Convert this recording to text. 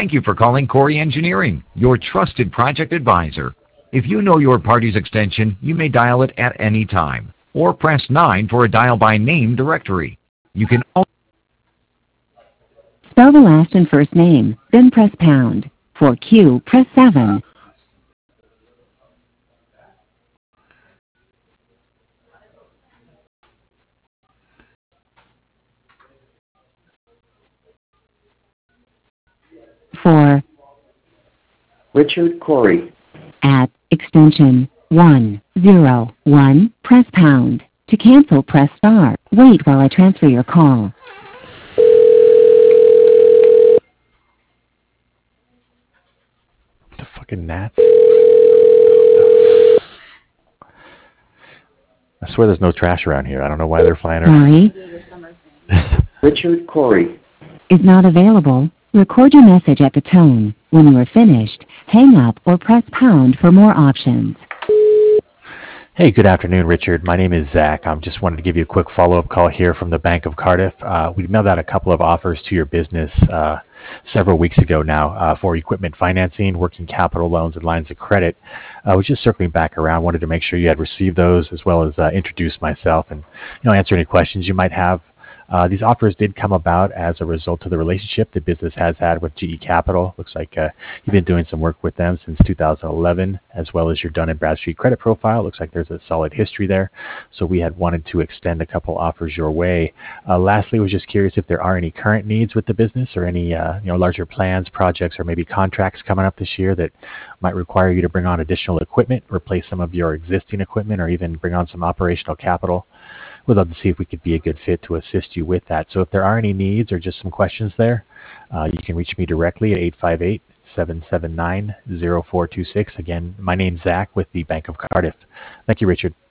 Thank you for calling Corey Engineering, your trusted project advisor. If you know your party's extension, you may dial it at any time, or press 9 for a dial by name directory. You can also spell the last and first name, then press pound. For Q, press 7. For Richard Corey. At extension 101, press pound. To cancel, press star. Wait while I transfer your call. The fucking gnats. I swear there's no trash around here. I don't know why they're flying around. Sorry. Richard Corey is not available. Record your message at the tone. When you are finished, hang up or press pound for more options. Hey, good afternoon, Richard. My name is Zach. I'm just wanted to give you a quick follow-up call here from the Bank of Cardiff. We mailed out a couple of offers to your business several weeks ago now for equipment financing, working capital loans, and lines of credit. I was just circling back around. Wanted to make sure you had received those, as well as introduce myself and answer any questions you might have. These offers did come about as a result of the relationship the business has had with GE Capital. Looks like you've been doing some work with them since 2011, as well as your Dun & Bradstreet credit profile. Looks like there's a solid history there. So we had wanted to extend a couple offers your way. Lastly, I was just curious if there are any current needs with the business or any larger plans, projects, or maybe contracts coming up this year that might require you to bring on additional equipment, replace some of your existing equipment, or even bring on some operational capital. We'd love to see if we could be a good fit to assist you with that. So if there are any needs or just some questions there, you can reach me directly at 858-779-0426. Again, my name's Zach with the Bank of Cardiff. Thank you, Richard.